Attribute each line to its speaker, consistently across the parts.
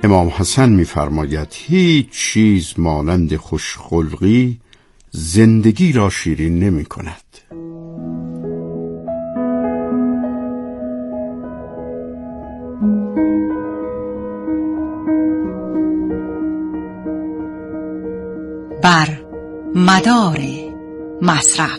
Speaker 1: امام حسن می‌فرماید هیچ چیز مانند خوشخلقی زندگی را شیرین نمی‌کند.
Speaker 2: بر مدار مصرف.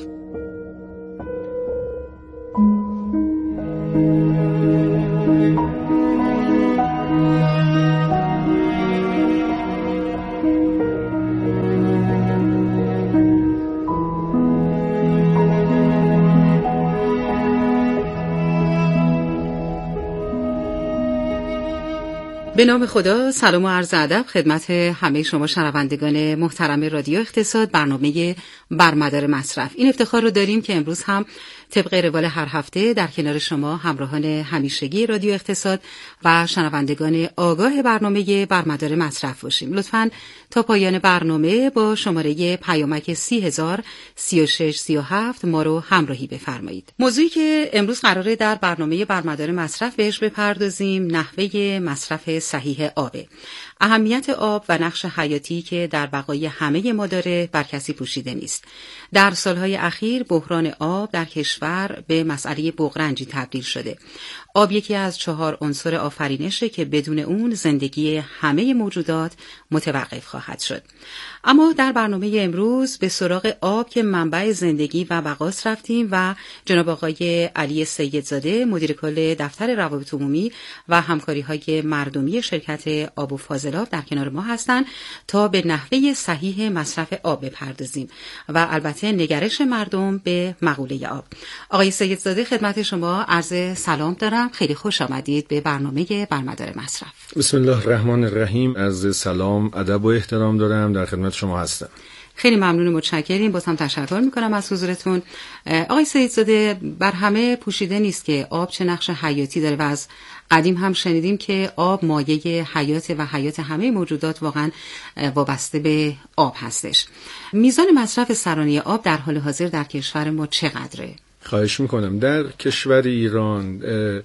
Speaker 3: به نام خدا، سلام و عرض ادب خدمت همه شما شنوندگان محترم رادیو اقتصاد، برنامه بر مدار مصرف. این افتخار رو داریم که امروز هم طبق روال هر هفته در کنار شما همراهان همیشگی رادیو اقتصاد و شنوندگان آگاه برنامه بر مدار مصرف باشیم. لطفاً تا پایان برنامه با شماره پیامک 30003637 ما رو همراهی بفرمایید. موضوعی که امروز قراره در برنامه بر مدار مصرف بهش بپردازیم نحوه مصرف صحیح آبه. اهمیت آب و نقش حیاتی که در بقای همه ما داره بر کسی پوشیده نیست. در سالهای اخیر بحران آب در کشور به مسئله بغرنجی تبدیل شده. آب یکی از 4 عنصر آفرینشه که بدون اون زندگی همه موجودات متوقف خواهد شد. اما در برنامه امروز به سراغ آب که منبع زندگی و بقاست رفتیم و جناب آقای علی سیدزاده مدیر کل دفتر روابط عمومی و همکاری‌های مردمی شرکت آب و فاضلاب در کنار ما هستند تا به نحوه صحیح مصرف آب بپردازیم و البته نگرش مردم به مقوله آب. آقای سیدزاده خدمت شما عرض سلام دارم. خیلی خوش آمدید به برنامه بر مدار مصرف.
Speaker 4: بسم الله الرحمن الرحیم. عرض سلام، ادب و احترام دارم، در خدمت شما هستم.
Speaker 3: خیلی ممنون و متشکریم. باز هم تشکر میکنم از حضورتون. آقای سیدزاده، بر همه پوشیده نیست که آب چه نقش حیاتی داره و از قدیم هم شنیدیم که آب مایه حیات و حیات همه موجودات واقعا وابسته به آب هستش. میزان مصرف سرانه آب در حال حاضر در کشور ما چقدره؟
Speaker 4: خواهش میکنم. در کشور ایران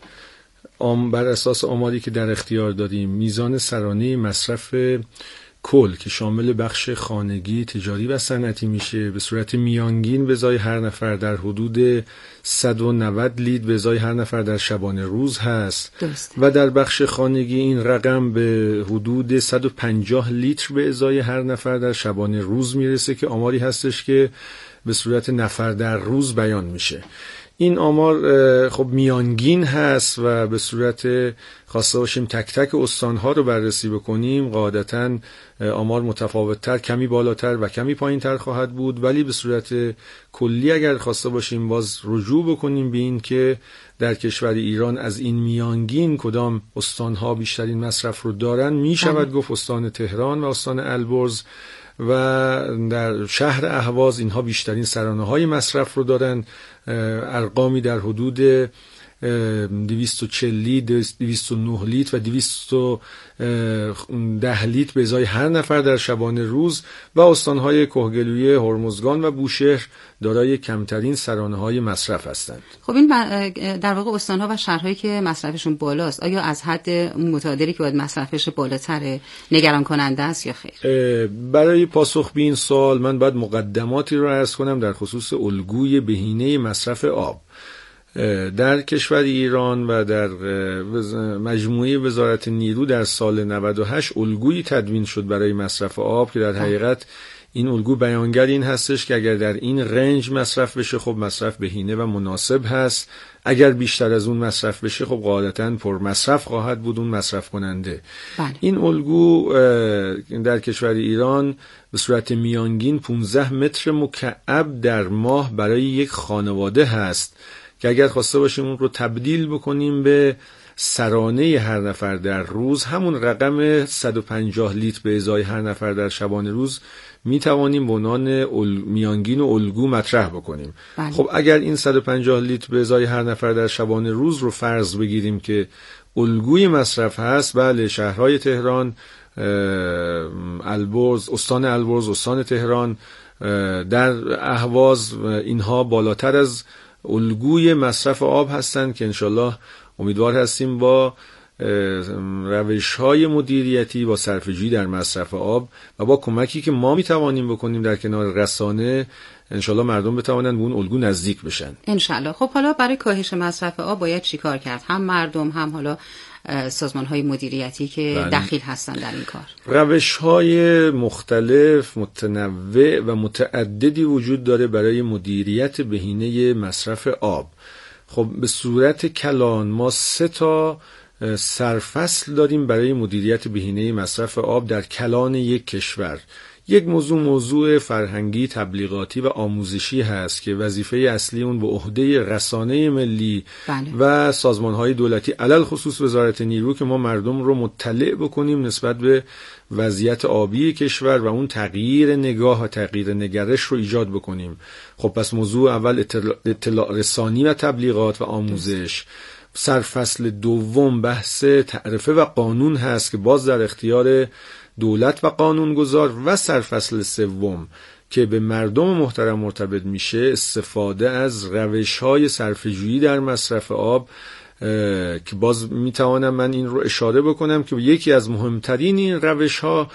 Speaker 4: بر اساس آماری که در اختیار داریم میزان سرانه مصرف کل که شامل بخش خانگی، تجاری و صنعتی میشه به صورت میانگین به ازای هر نفر در حدود 190 لیتر به ازای هر نفر در شبانه روز هست. و در بخش خانگی این رقم به حدود 150 لیتر به ازای هر نفر در شبانه روز میرسه که آماری هستش که به صورت نفر در روز بیان میشه. این آمار خب میانگین هست و به صورت خواسته باشیم تک تک استانها رو بررسی بکنیم قاعدتاً آمار متفاوت‌تر، کمی بالاتر و کمی پایین‌تر خواهد بود، ولی به صورت کلی اگر خواسته باشیم باز رجوع بکنیم به این که در کشور ایران از این میانگین کدام استانها بیشترین مصرف رو دارن میشود گفت استان تهران و استان البرز و در شهر اهواز اینها بیشترین سرانه‌های مصرف رو دارن، ارقامی در حدود 240 لیتر، 209 لیتر و 210 لیتر به ازای هر نفر در شبانه روز و استانهای کهگلویه، هرمزگان و بوشهر دارای کمترین سرانه‌های مصرف هستند.
Speaker 3: خب این در واقع استانها و شهرهایی که مصرفشون بالاست آیا از حد متعادلی که باید مصرفش بالاتره نگران کننده است یا خیر؟
Speaker 4: برای پاسخ به این سوال من باید مقدماتی رو عرض کنم در خصوص الگوی بهینه مصرف آب. در کشور ایران و در مجموعه وزارت نیرو در سال 98 الگویی تدوین شد برای مصرف آب که در حقیقت این الگو بیانگر این هستش که اگر در این رنج مصرف بشه خب مصرف بهینه و مناسب هست، اگر بیشتر از اون مصرف بشه خب قاعدتاً پر مصرف خواهد بود اون مصرف کننده. این الگو در کشور ایران به صورت میانگین 15 متر مکعب در ماه برای یک خانواده هست که اگر خواسته باشیم اون رو تبدیل بکنیم به سرانه هر نفر در روز، همون رقم 150 لیتر به ازای هر نفر در شبانه روز می توانیم به عنوان میانگین و الگو مطرح بکنیم. خب اگر این 150 لیتر به ازای هر نفر در شبانه روز رو فرض بگیریم که الگوی مصرف هست، بله شهرهای تهران، البرز، استان البرز، استان تهران، در اهواز اینها بالاتر از الگوی مصرف آب هستند که انشالله امیدوار هستیم با روش‌های مدیریتی با صرفه‌جویی در مصرف آب و با کمکی که ما میتوانیم بکنیم در کنار رسانه، انشالله مردم بتوانند به اون الگو نزدیک بشن.
Speaker 3: انشالله. خب حالا برای کاهش مصرف آب باید چی کار کرد؟ هم مردم هم حالا سازمان‌های مدیریتی که دخیل هستن در این کار.
Speaker 4: روش‌های مختلف، متنوع و متعددی وجود داره برای مدیریت بهینه مصرف آب. خب به صورت کلان ما 3 سرفصل داریم برای مدیریت بهینه مصرف آب در کلان یک کشور. یک موضوع فرهنگی، تبلیغاتی و آموزشی هست که وظیفه اصلی اون به عهده رسانه ملی و سازمان‌های دولتی، علل خصوص وزارت نیرو، که ما مردم رو مطلع بکنیم نسبت به وضعیت آبی کشور و اون تغییر نگاه و تغییر نگرش رو ایجاد بکنیم. خب پس موضوع اول اطلاع رسانی و تبلیغات و آموزش. سرفصل دوم بحث تعرفه و قانون هست که باز در اختیار دولت و قانونگذار، و سرفصل سوم که به مردم محترم مرتبط میشه استفاده از روش‌های صرفه‌جویی در مصرف آب، که باز میتوانم من این رو اشاره بکنم که یکی از مهمترین این روش‌ها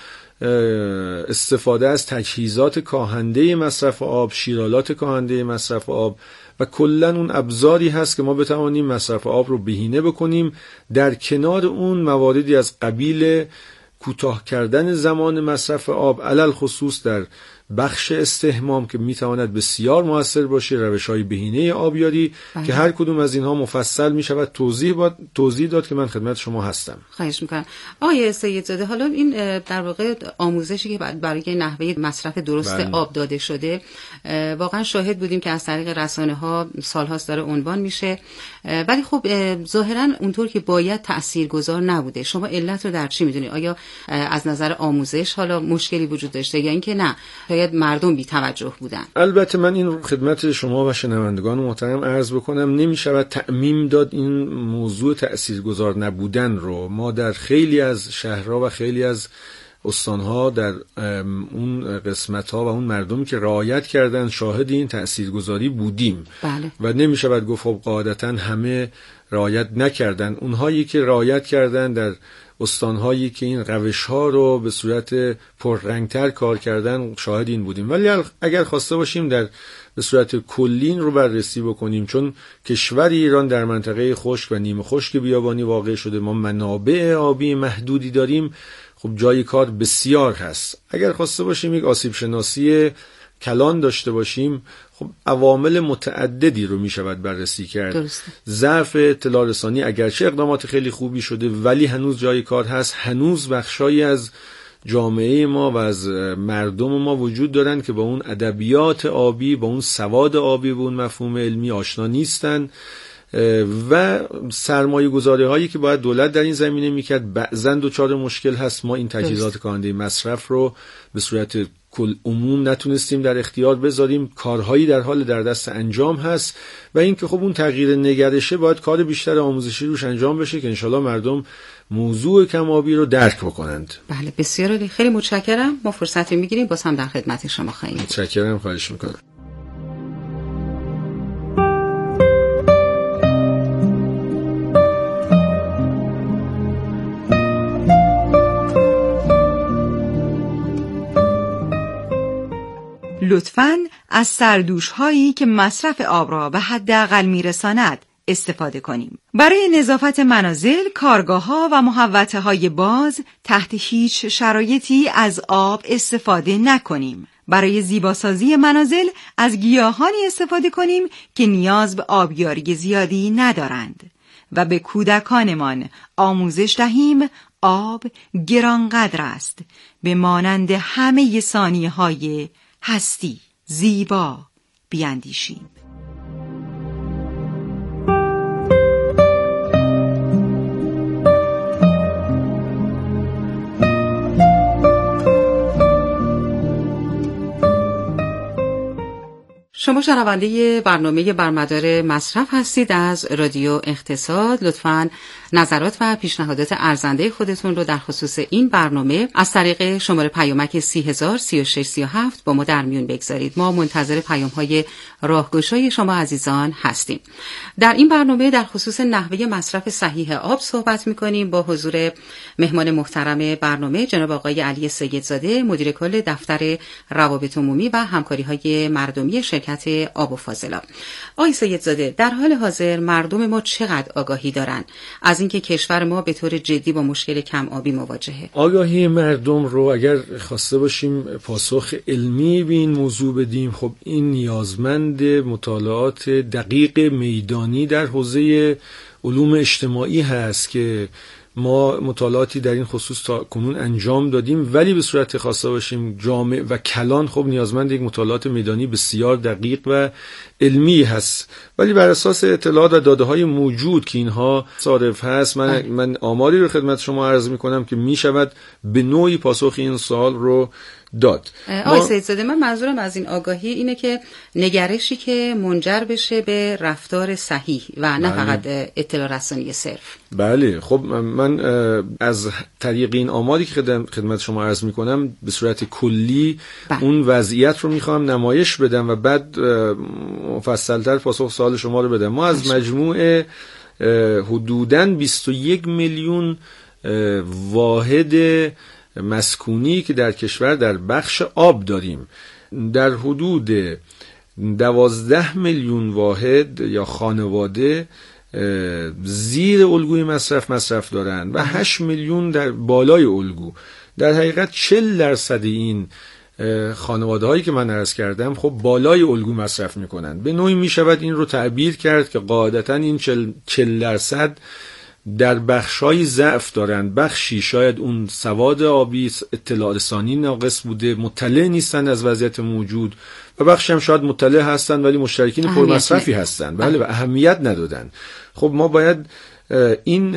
Speaker 4: استفاده از تجهیزات کاهنده مصرف آب، شیرالات کاهنده مصرف آب و کلاً اون ابزاری هست که ما بتوانیم مصرف آب رو بهینه بکنیم، در کنار اون مواردی از قبیل کوتاه کردن زمان مصرف آب، علل خصوص در بخش استحمام که میتواند بسیار مؤثر باشه، روش‌های بهینه آبیاری که هر کدوم از اینها مفصل میشود توضیح داد که من خدمت شما هستم.
Speaker 3: خواهش میکنم. آقای سیدزاده، حالا این در واقع آموزشی که برای نحوه مصرف درست آب داده شده، واقعا شاهد بودیم که از طریق رسانه‌ها سال‌هاست داره عنوان میشه، ولی خب ظاهراً اونطور که باید تاثیرگذار نبوده. شما علت رو در چی میدونید؟ آیا از نظر آموزش حالا مشکلی وجود داشته یا اینکه نه شاید مردم بی توجه بودن؟
Speaker 4: البته من این رو خدمت شما و شنوندگان محترم عرض بکنم، نمیشود تعمیم داد این موضوع تاثیرگذار نبودن رو. ما در خیلی از شهرها و خیلی از استانها در اون قسمت‌ها و اون مردمی که رعایت کردن شاهد این تاثیرگذاری بودیم. و نمیشود گفت خب قاعدتاً همه رعایت نکردن. اونهایی که رعایت کردن در استانهایی که این روش‌ها رو به صورت پررنگتر کار کردن شاهد این بودیم. ولی اگر خواسته باشیم در به صورت کلی رو بررسی بکنیم، چون کشور ایران در منطقه خشک و نیمه خشک بیابانی واقع شده، ما منابع آبی محدودی داریم، خب جای کار بسیار هست. اگر خواسته باشیم یک آسیب شناسی کلان داشته باشیم، خب عوامل متعددی رو می شود بررسی کرد. ضعف اطلاع رسانی، اگرچه اقدامات خیلی خوبی شده ولی هنوز جای کار هست. هنوز بخشایی از جامعه ما و از مردم ما وجود دارن که با اون ادبیات آبی، با اون سواد آبی، با اون مفهوم علمی آشنا نیستن و سرمایه گذاری هایی که باید دولت در این زمینه میکرد بعضن دچار مشکل هست. ما این تجهیزات کاهنده مصرف رو به صورت کل عموم نتونستیم در اختیار بذاریم. کارهایی در حال در دست انجام هست و این که خب اون تغییر نگرشه باید کار بیشتر آموزشی روش انجام بشه که انشالله مردم موضوع کم آبی رو درک بکنند.
Speaker 3: بله بسیار عالی، خیلی متشکرم. ما فرصتی میگیریم باز هم در خدمت شما خواهیم.
Speaker 4: متشکرم، خواهش میکنم.
Speaker 2: لطفاً از سردوش هایی که مصرف آب را به حداقل میرساند استفاده کنیم. برای نظافت منازل، کارگاه‌ها و محوطه‌های باز تحت هیچ شرایطی از آب استفاده نکنیم. برای زیباسازی منازل از گیاهانی استفاده کنیم که نیاز به آبیاری زیادی ندارند و به کودکانمان آموزش دهیم آب گرانقدر است. به مانند همه ثانیه‌های هستی زیبا بیاندیشیم.
Speaker 3: شما شنونده برنامه برمدار مصرف هستید از رادیو اقتصاد. لطفاً نظرات و پیشنهادات ارزنده خودتون رو در خصوص این برنامه از طریق شماره پیامک 303637 با ما در میون بگذارید. ما منتظر پیام‌های راهگشای شما عزیزان هستیم. در این برنامه در خصوص نحوه مصرف صحیح آب صحبت می‌کنیم با حضور مهمان محترم برنامه جناب آقای علی سیدزاده، مدیر کل دفتر روابط عمومی و همکاری‌های مردمی شرکت آب و فاضلاب. آقای سیدزاده، در حال حاضر مردم ما چقدر آگاهی دارن از اینکه کشور ما به طور جدی با مشکل کم آبی مواجهه؟
Speaker 4: آگاهی مردم رو اگر خواسته باشیم پاسخ علمی به این موضوع بدیم، خب این نیازمند مطالعات دقیق میدانی در حوزه علوم اجتماعی هست که ما مطالعاتی در این خصوص تا کنون انجام دادیم، ولی به صورت خواسته باشیم جامع و کلان خب نیازمند یک مطالعات میدانی بسیار دقیق و علمی هست. ولی بر اساس اطلاعات و داده های موجود که اینها صارف هست، من آماری رو خدمت شما عرض می کنم که می شود به نوعی پاسخ این سوال رو داد.
Speaker 3: آقای سیدزاده، من منظورم از این آگاهی اینه که نگرشی که منجر بشه به رفتار صحیح و نه فقط اطلاع رسانی صرف.
Speaker 4: بله، خب من از طریق این آماری که خدمت شما عرض می کنم به صورت کلی اون وضعیت رو میخوام نمایش بدم و بعد مفصلتر پاسخ سوال شما رو بدم. ما از مجموع حدوداً 21 میلیون واحد مسکونی که در کشور در بخش آب داریم، در حدود 12 میلیون واحد یا خانواده زیر الگوی مصرف دارن و 8 میلیون در بالای الگو. در حقیقت 40% این خانواده هایی که من عرض کردم خب بالای الگو مصرف میکنن. به نوعی میشود این رو تعبیر کرد که قاعدتا این 40% در بخشای ضعف دارن. بخشی شاید اون سواد آبی، اطلاع رسانی ناقص بوده، مطلع نیستن از وضعیت موجود، و بخشی هم شاید مطلع هستن ولی مشترکین پرمصرفی هستن، بله، و اهمیت ندادن. خب ما باید این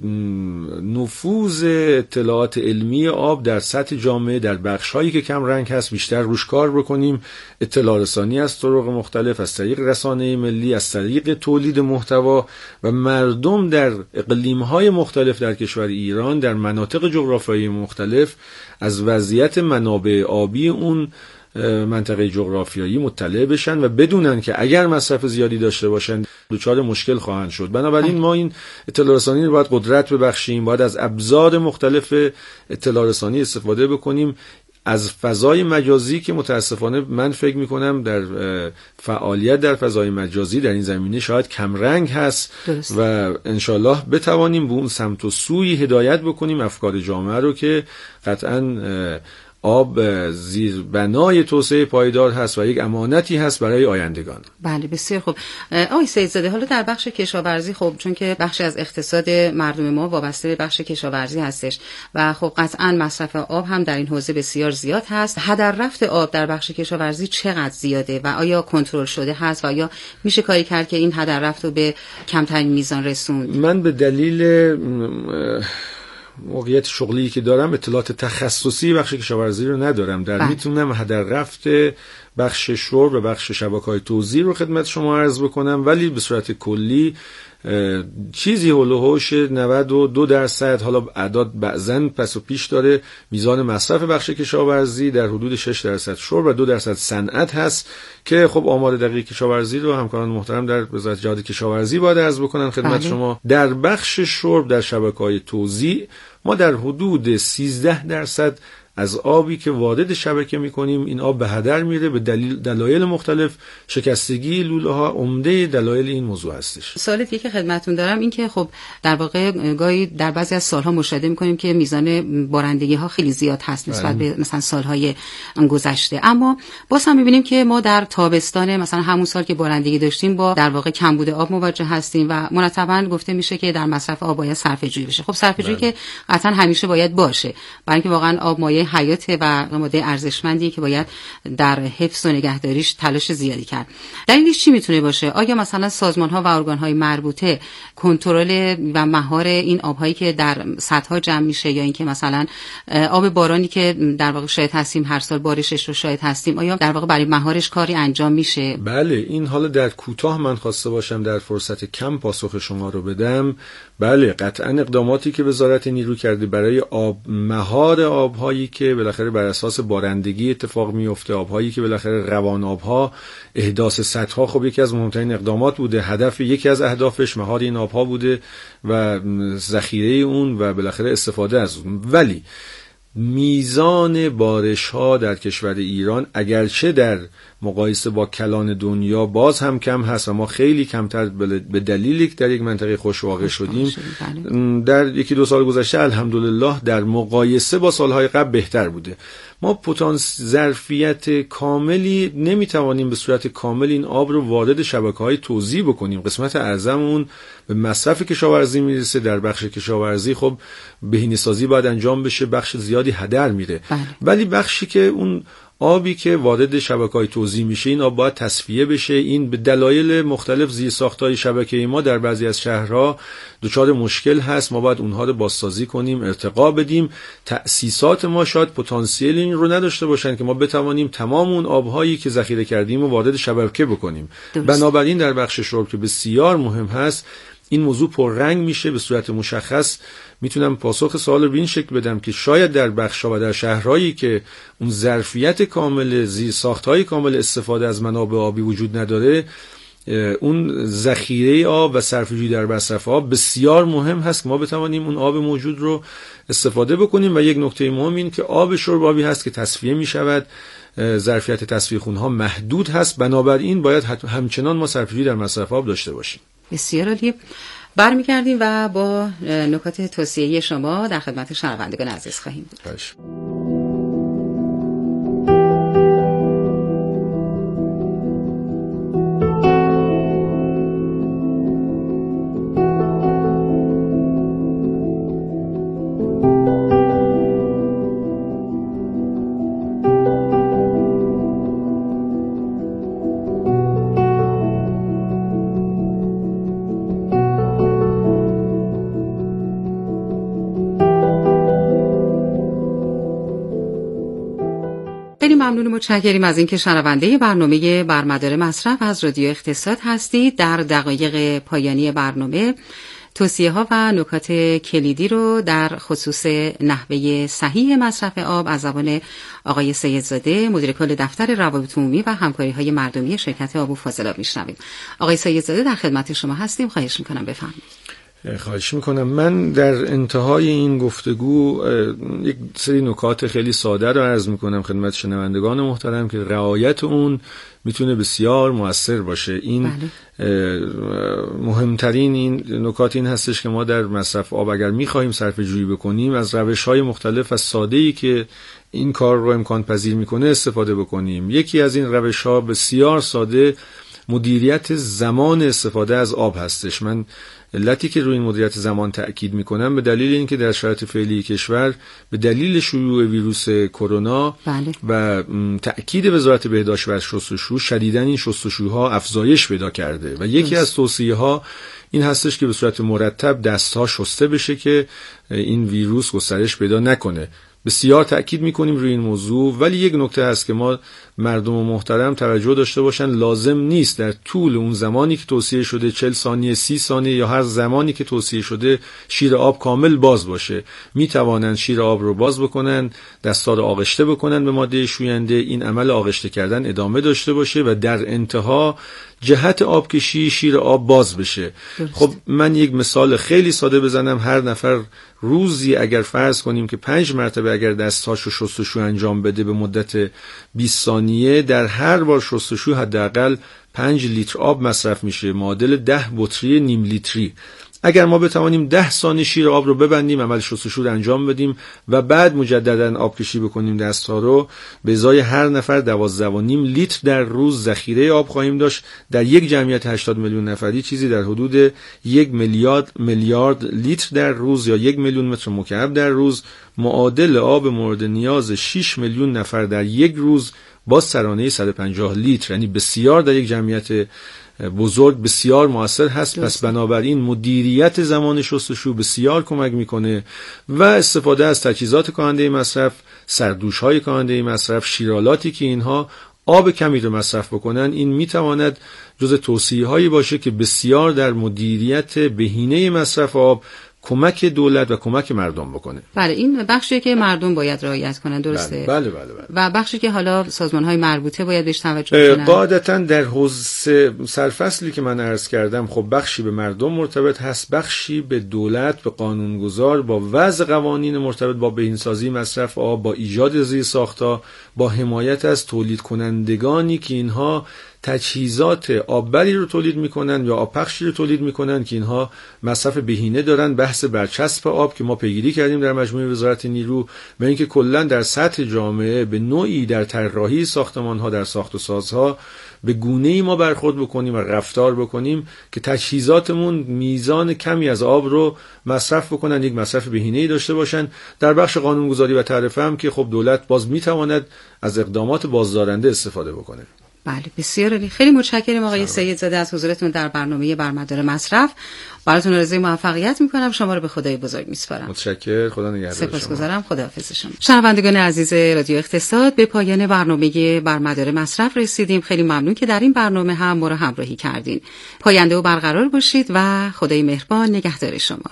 Speaker 4: نفوذ اطلاعات علمی آب در سطح جامعه در بخش‌هایی که کم رنگ هست بیشتر روش کار بکنیم. اطلاع رسانی از طرق مختلف، از طریق رسانه ملی، از طریق تولید محتوا، و مردم در اقلیم‌های مختلف در کشور ایران در مناطق جغرافیایی مختلف از وضعیت منابع آبی اون منطقه جغرافیایی مطلع بشن و بدونن که اگر مصرف زیادی داشته باشن دچار مشکل خواهند شد. بنابراین ما این اطلاع رسانی رو باید قدرت ببخشیم، باید از ابزار مختلف اطلاع رسانی استفاده بکنیم، از فضای مجازی که متاسفانه من فکر میکنم در فعالیت در فضای مجازی در این زمینه شاید کمرنگ هست درست. و انشالله بتوانیم به اون سمت و سوی هدایت بکنیم افکار جامعه رو که قطعاً آب زیر بنای توسعه پایدار هست و یک امانتی هست برای آیندگان.
Speaker 3: بله، بسیار خوب. آقای سیدزاده، حالا در بخش کشاورزی، خب چون که بخشی از اقتصاد مردم ما وابسته به بخش کشاورزی هستش و خب قطعاً مصرف آب هم در این حوزه بسیار زیاد هست. هدر رفت آب در بخش کشاورزی چقدر زیاده و آیا کنترل شده هست و آیا میشه کاری کرد که این هدر رفت رو به کمترین میزان رسوند؟
Speaker 4: من به دلیل موقعیت شغلی که دارم اطلاعات تخصصی بخش کشاورزی رو ندارم. میتونم هدر رفت بخش شرب و بخش شبکه‌های توزیع رو خدمت شما عرض بکنم، ولی به صورت کلی چیزی هول و هوش 92%، حالا اعداد بعضن پس و پیش داره، میزان مصرف بخش کشاورزی در حدود 6% شرب و 2% صنعت هست که خب آمار دقیق کشاورزی رو همکاران محترم در وزارت جهاد کشاورزی باید عرض بکنن خدمت شما. در بخش شرب در شبکه‌های توزیع ما در حدود 13% از آبی که وارد شبکه میکنیم این آب به هدر میره به دلایل مختلف. شکستگی لوله ها عمده دلایل این موضوع هستش.
Speaker 3: سوال دیگه که خدمتتون دارم این که خب در واقع گاهی در بعضی از سالها مشاهده میکنیم که میزان بارندگی ها خیلی زیاد هست نسبت به مثلا سالهای گذشته، اما باز هم میبینیم که ما در تابستان مثلا همون سال که بارندگی داشتیم با در واقع کمبود آب مواجه هستیم و مرتبا گفته میشه که در مصرف آب باید صرفه جویی بشه. خب صرفه جویی که قطعا همیشه باید باشه، برای اینکه واقعا آب مایه ماده حیات و ماده ارزشمندی که باید در حفظ و نگهداریش تلاش زیادی کرد. دلیلش چی میتونه باشه؟ آیا مثلا سازمان‌ها و ارگان‌های مربوطه کنترل و مهار این آب‌هایی که در سدها جمع میشه، یا اینکه مثلا آب بارانی که در واقع شاهد هستیم هر سال بارشش رو شاهد هستیم، آیا در واقع برای مهارش کاری انجام میشه؟
Speaker 4: بله، این حالا در کوتاه من خواسته باشم در فرصت کم پاسخ شما رو بدم. بله، قطعا اقداماتی که وزارت نیرو کرده برای مهار آب‌هایی که بالاخره بر اساس بارندگی اتفاق میفته، آب‌هایی که بالاخره روان آب‌ها، احداث سدها، خب یکی از مهمترین اقدامات بوده. یکی از اهدافش مهار این آب‌ها بوده و ذخیره اون و بالاخره استفاده از اون. ولی میزان بارش‌ها در کشور ایران اگرچه در مقایسه با کلان دنیا باز هم کم هست و ما خیلی کمتر به دلیلی که در یک منطقه خوش واقع شدیم، در یکی دو سال گذشته الحمدلله در مقایسه با سالهای قبل بهتر بوده. ما ظرفیت کاملی نمیتوانیم به صورت کامل این آب رو وارد شبکه‌های توزیع بکنیم. قسمت اعظم اون به مصرف کشاورزی میرسه. در بخش کشاورزی خب بهینه‌سازی باید انجام بشه، بخش زیادی هدر میره. ولی بخشی که اون آبی که وارد شبکه‌های توزیع میشه، این آب باید تصفیه بشه. این به دلایل مختلف زیرساخت‌های شبکه‌ای ما در بعضی از شهرها دچار مشکل هست. ما باید اونها رو بازسازی کنیم، ارتقا بدیم. تأسیسات ما شاید پتانسیل این رو نداشته باشن که ما بتوانیم تمام اون آب‌هایی که ذخیره کردیم رو وارد شبکه بکنیم. بنابراین در بخش شرب که بسیار مهم هست، این موضوع پررنگ میشه. به صورت مشخص میتونم پاسخ سوال رو به این شکل بدم که شاید در بخش‌ها و در شهرهایی که اون ظرفیت کامل، زیرساخت‌های کامل استفاده از منابع آبی وجود نداره، اون ذخیره آب و صرفه‌جویی در مصرف آب بسیار مهم هست که ما بتوانیم اون آب موجود رو استفاده بکنیم. و یک نکته مهم این که آب شرب آبی هست که تصفیه میشود، ظرفیت تصفیه خونها محدود هست. بنابراین باید همچنان ما صرفه‌جویی در مصرف آب داشته باشیم.
Speaker 3: بسیار عالی. برمیگردیم و با نکات توصیه‌ای شما در خدمت شنوندگان عزیز خواهیم بود. ممنون و متشکریم از اینکه شنونده برنامه برمدار مصرف از رادیو اقتصاد هستید. در دقایق پایانی برنامه توصیه‌ها و نکات کلیدی رو در خصوص نحوه صحیح مصرف آب از زبان آقای سیدزاده، مدیر کل دفتر روابط عمومی و همکاری‌های مردمی شرکت آب و فاضلاب میشنویم. آقای سیدزاده در خدمت شما هستیم. خواهش می‌کنم بفرمایید.
Speaker 4: خواهش میکنم. من در انتهای این گفتگو یک سری نکات خیلی ساده رو عرض میکنم خدمت شنوندگان محترم که رعایت اون میتونه بسیار مؤثر باشه. این مهمترین این نکات این هستش که ما در مصرف آب اگر میخواهیم صرفه جویی بکنیم، از روش‌های مختلف و ساده‌ای که این کار رو امکان پذیر میکنه استفاده بکنیم. یکی از این روش‌ها بسیار ساده مدیریت زمان استفاده از آب هستش. من علتی که روی این مدیریت زمان تأکید میکنم به دلیل اینکه در شرایط فعلی کشور به دلیل شیوع ویروس کرونا و تأکید وزارت بهداشت و شستشو شدیداً این شستشوها افزایش پیدا کرده و یکی از توصیه‌ها این هستش که به صورت مرتب دست‌ها شسته بشه که این ویروس گسترش پیدا نکنه. بسیار تأکید میکنیم روی این موضوع. ولی یک نکته هست که ما مردم محترم توجه داشته باشن، لازم نیست در طول اون زمانی که توصیه شده 40 ثانیه 30 ثانیه یا هر زمانی که توصیه شده شیر آب کامل باز باشه. میتوانن شیر آب رو باز بکنن، دستا رو آغشته بکنن به ماده شوینده، این عمل آغشته کردن ادامه داشته باشه و در انتها جهت آبکشی شیر آب باز بشه. خب من یک مثال خیلی ساده بزنم. هر نفر روزی اگر فرض کنیم که 5 مرتبه اگر دستاشو شستشو انجام بده به مدت 20 ثانیه، در هر بار شستشو حداقل 5 لیتر آب مصرف میشه، معادل 10 بطری نیم لیتری. اگر ما بتوانیم 10 ثانیه شیر آب رو ببندیم، عمل شستشو رو انجام بدیم و بعد مجددا آب کشی بکنیم دست‌ها رو، به ازای هر نفر 12.5 لیتر در روز ذخیره آب خواهیم داشت. در یک جمعیت 80 میلیون نفری چیزی در حدود 1 میلیارد لیتر در روز یا 1 میلیون متر مکعب در روز، معادل آب مورد نیاز 6 میلیون نفر در یک روز با سرانه 150 لیتر، یعنی بسیار در یک جمعیت بزرگ بسیار مؤثر هست. پس بنابراین مدیریت زمان شستشو بسیار کمک میکنه و استفاده از تجهیزات کاهنده مصرف، سردوش‌های کاهنده مصرف، شیرالاتی که اینها آب کمی رو مصرف بکنن، این میتواند جز توصیه‌هایی باشه که بسیار در مدیریت بهینه مصرف آب کمک دولت و کمک مردم بکنه.
Speaker 3: بله، این بخشیه که مردم باید رعایت کنن، درسته؟
Speaker 4: بله.
Speaker 3: و بخشی که حالا سازمان‌های مربوطه باید بهش توجه کنن.
Speaker 4: قاعدتاً در حوزه سرفصلی که من عرض کردم، خب بخشی به مردم مرتبط هست، بخشی به دولت، به قانونگذار، با وضع قوانین مرتبط با بهینه‌سازی مصرف آب، با ایجاد زیرساخت‌ها، با حمایت از تولید کنندگانی که اینها تجهیزات آببری رو تولید میکنن یا آبپخشی رو تولید میکنن که اینها مصرف بهینه دارن. بحث برچسب آب که ما پیگیری کردیم در مجموعه وزارت نیرو، و اینکه کلا در سطح جامعه به نوعی در طراحی ساختمان‌ها، در ساخت و سازها به گونه‌ای ما برخورد بکنیم و رفتار بکنیم که تجهیزاتمون میزان کمی از آب رو مصرف بکنن، یک مصرف بهینه‌ای داشته باشن. در بخش قانونگذاری و تعرفه هم که خب دولت باز میتواند از اقدامات بازدارنده استفاده بکنه.
Speaker 3: بله، بسیار عالی. خیلی متشکرم آقای سیدزاده از حضورتون در برنامه برمدار مصرف. براتون آرزوی موفقیت میکنم. شما رو به خدای بزرگ میسپارم.
Speaker 4: متشکرم. خدا نگهدار شما.
Speaker 3: سپاسگزارم. خداحافظ شما. شنوندگان عزیز رادیو اقتصاد، به پایان برنامه برمدار مصرف رسیدیم. خیلی ممنون که در این برنامه هم ما رو همراهی کردین. پاینده و برقرار باشید و خدای مهربان نگهدار شما.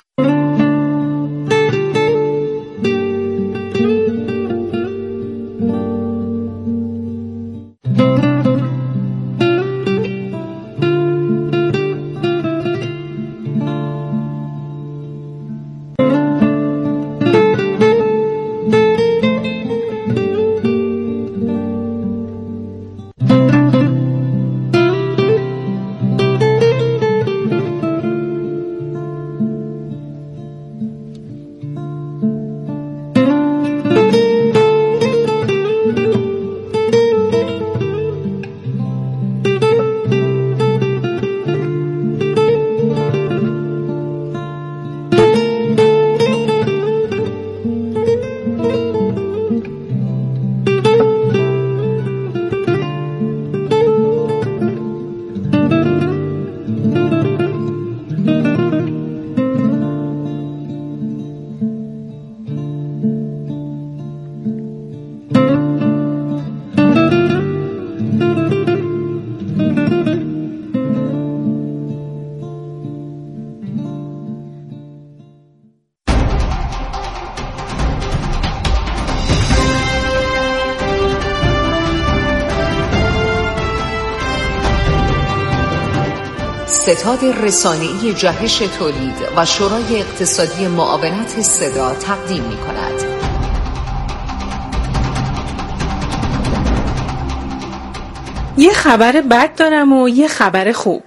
Speaker 5: ستاد رسانه‌ای جهش تولید و شورای اقتصادی معاونت صدا تقدیم می‌کند.
Speaker 6: یه خبر بد دارم و یه خبر خوب.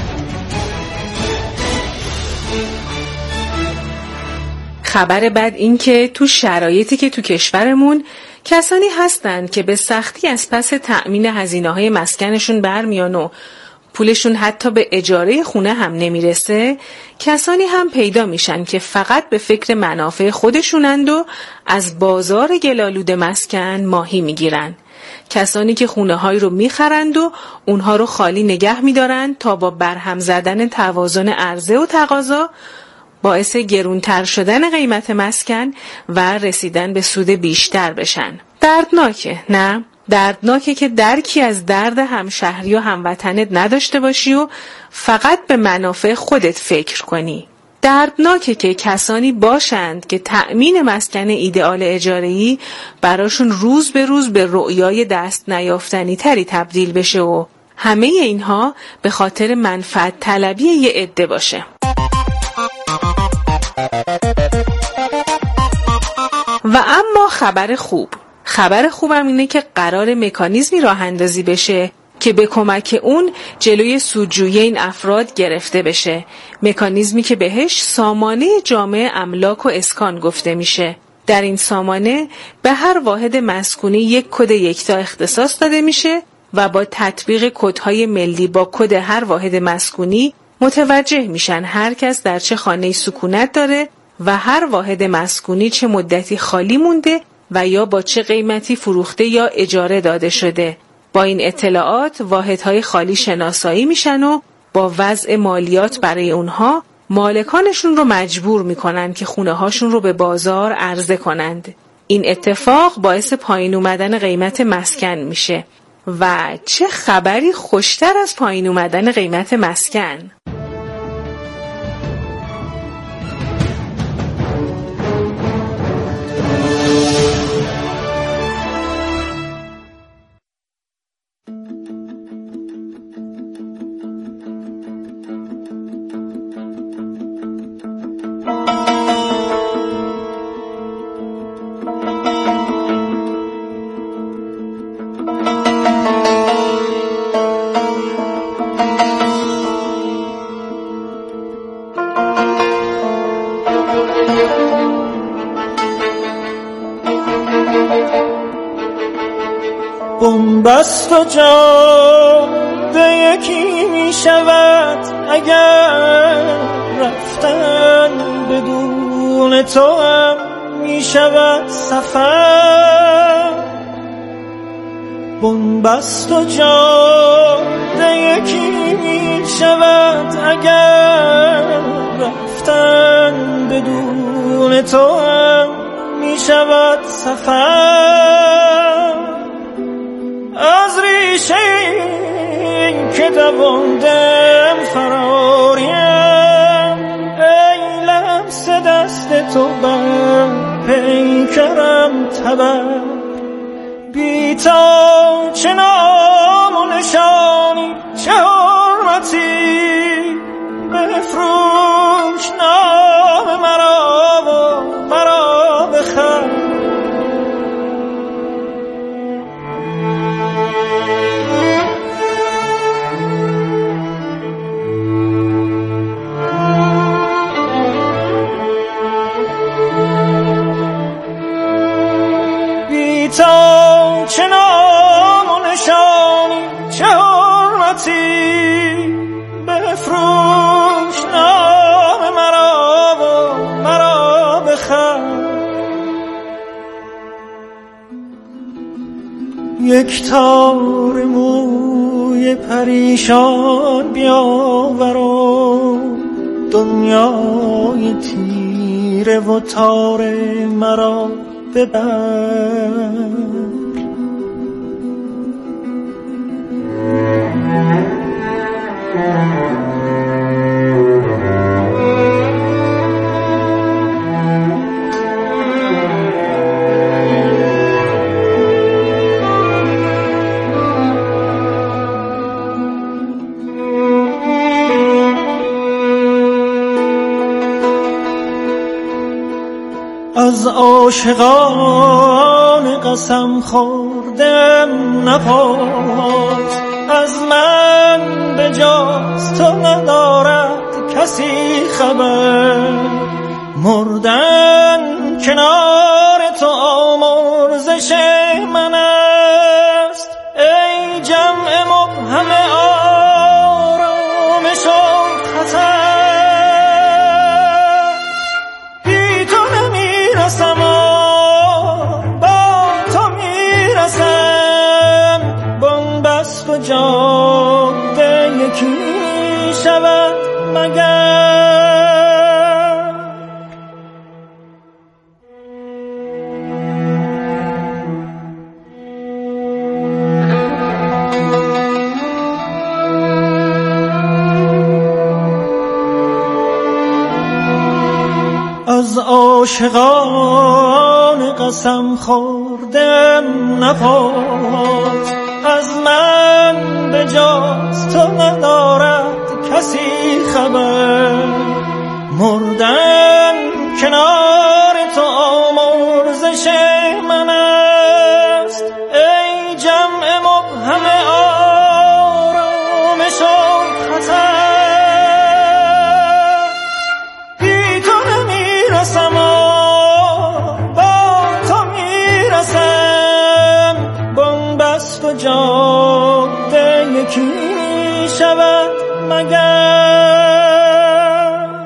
Speaker 6: خبر بد این که تو شرایطی که تو کشورمون کسانی هستن که به سختی از پس تأمین هزینه‌های مسکنشون برمیان و پولشون حتی به اجاره خونه هم نمیرسه، کسانی هم پیدا میشن که فقط به فکر منافع خودشونند و از بازار گلالود مسکن ماهی میگیرن. کسانی که خونه های رو میخرند و اونها رو خالی نگه میدارن تا با برهم زدن توازن عرضه و تقاضا باعث گرونتر شدن قیمت مسکن و رسیدن به سود بیشتر بشن. دردناکه، نه؟ دردناکه که درکی از درد همشهری و هموطنت نداشته باشی و فقط به منافع خودت فکر کنی. دردناکه که کسانی باشند که تأمین مسکن ایدئال اجاره‌ای براشون روز به روز به رؤیای دست نیافتنی تری تبدیل بشه و همه اینها به خاطر منفعت طلبی یه عده باشه. و اما خبر خوبم اینه که قرار مکانیزمی راه اندازی بشه که به کمک اون جلوی سودجویی این افراد گرفته بشه. مکانیزمی که بهش سامانه جامع املاک و اسکان گفته میشه. در این سامانه به هر واحد مسکونی یک کد یکتا اختصاص داده میشه و با تطبیق کدهای ملی با کد هر واحد مسکونی متوجه میشن هر کس در چه خانه‌ای سکونت داره و هر واحد مسکونی چه مدتی خالی مونده و یا با چه قیمتی فروخته یا اجاره داده شده. با این اطلاعات واحدهای خالی شناسایی میشن و با وضع مالیات برای اونها مالکانشون رو مجبور میکنن که خونه هاشون رو به بازار عرضه کنند. این اتفاق باعث پایین اومدن قیمت مسکن میشه. و چه خبری خوشتر از پایین اومدن قیمت مسکن؟
Speaker 7: بنبست و جاده یکی می شود اگر رفتن بدون تو هم می شود سفر. بنبست و جاده یکی می شود اگر رفتن بدون تو هم می شود سفر. از ریشه این که دواندم فراریم، ای لمس دست تو بر پیکرم تبر. بی تا چه نام و نشانی چه حرمتی، بفروش نام مرا و مرا بخر. تا چه نام و نشانی چه حرمتی، بفروش نام مرا و مرا بخر. یک تار موی پریشان بیاور و دنیای تیره و تار مرا ببر. از عاشقان قسم خوردم نپرس، از من به جز تو ندارد کسی خبر. مردن کنار تو آمرزش من است، ای جمع مبهم آرامش و خطر. جاده یکی شود مگر. از عاشقان قسم خوردم نپرس، از من به جز تو ندارد کسی خبر. مردن کنار تو آمرزش من است، ای جمع مبهم جاده یکی شود مگر.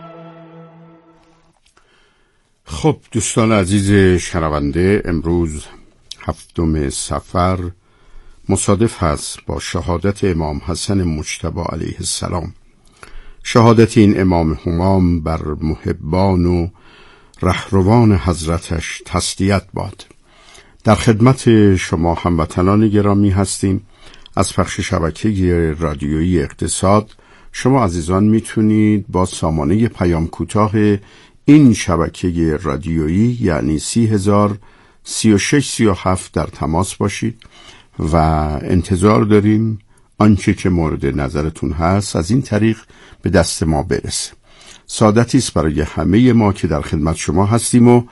Speaker 1: خب دوستان عزیز شنونده، امروز 7 صفر مصادف هست با شهادت امام حسن مجتبی علیه السلام. شهادت این امام همام بر محبان و رهروان حضرتش تسلیت باد. در خدمت شما هموطنان گرامی هستیم. از پخش شبکه رادیویی اقتصاد شما عزیزان میتونید با سامانه پیام کوتاه این شبکه رادیویی یعنی 30,036-37 در تماس باشید و انتظار داریم آنچه که مورد نظرتون هست از این طریق به دست ما برسه. سعادتی است برای همه ما که در خدمت شما هستیم و